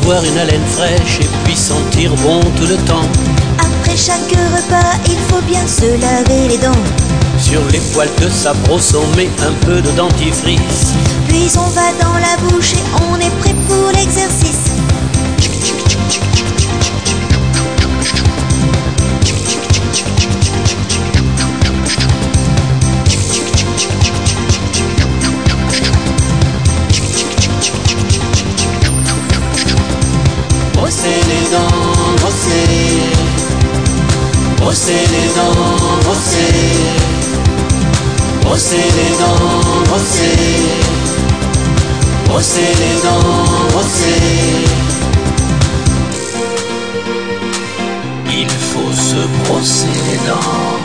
avoir une haleine fraîche et puis sentir bon tout le temps. Après chaque repas, il faut bien se laver les dents. Sur les poils de sa brosse, on met un peu de dentifrice. Puis on va dans la bouche et on est prêt pour l'exercice. Brosser les dents, brosser. Brosser les dents, brosser. Brosser les dents, brosser. Brosser les dents, brosser. Il faut se brosser les dents.